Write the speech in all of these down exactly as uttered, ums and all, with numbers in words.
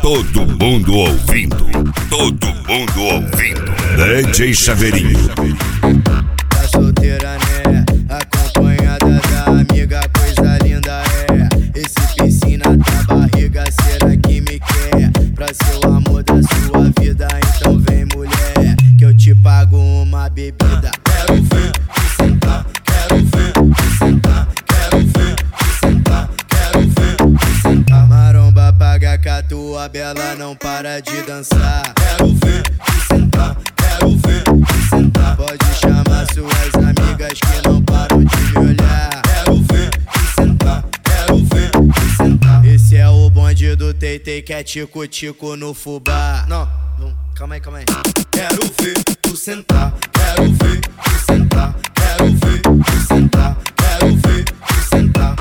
todo mundo ouvindo, todo mundo ouvindo. D J Chaveirinho. Tá solteira, né? Acompanhada da amiga, coisa linda é. Esse piscina da barriga, será que me quer? Pra ser o amor da sua vida, então vem mulher, que eu te pago uma bebida. Quero ver te sentar, quero ver te sentar, quero ver te sentar, quero ver te sentar. Maromba paga que a tua bela não para de dançar. Quero ver te sentar, quero ver te sentar. Pode chamar suas amigas que não param de me olhar. Quero ver te sentar, quero ver te sentar. Esse é o bonde do Teitei, que é tico-tico no fubá. Não, não, calma aí, calma aí. Quero ver tu sentar, quero ver tu sentar, quero ver tu sentar, quero ver tu sentar.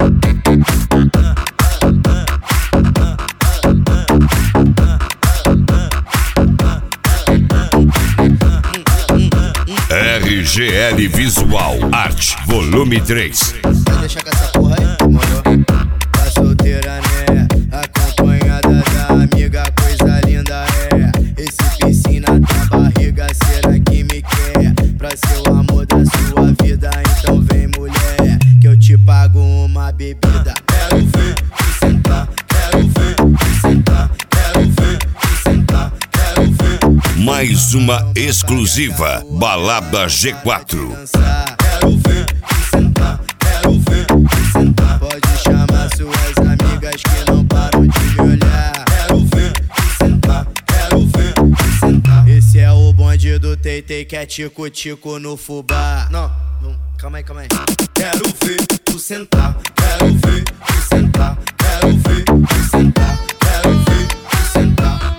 R G L Visual Arte, volume três. Vai deixar com essa porra aí? Demorou. Tá solteira, né? Acompanhada da amiga, coisa linda é. Esse piscina da barriga, será que me quer? Pra ser o amor da sua vida, então vem mulher, que eu te pago uma bebida. Quero ver te sentar, quero ver te sentar, quero ver te sentar, quero ver. Mais uma exclusiva, Balada G quatro. Quero ver te sentar, quero ver te sentar. Pode chamar suas amigas que não param de me olhar. Quero ver te sentar, quero ver te sentar. Esse é o bonde do Teitei, que é tico-tico no fubá. Não, não, calma aí, calma aí. Quero ver tu sentar, quero ver tu sentar, quero ver tu sentar, quero ver tu sentar.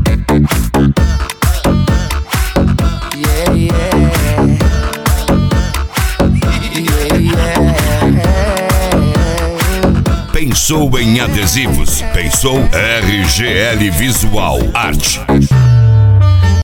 Yeah, yeah. Yeah, yeah. Pensou em adesivos? Pensou R G L Visual Arte.